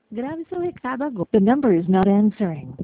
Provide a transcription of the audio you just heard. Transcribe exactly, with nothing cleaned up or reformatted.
Grabe sa Ricardo. The number is not answering.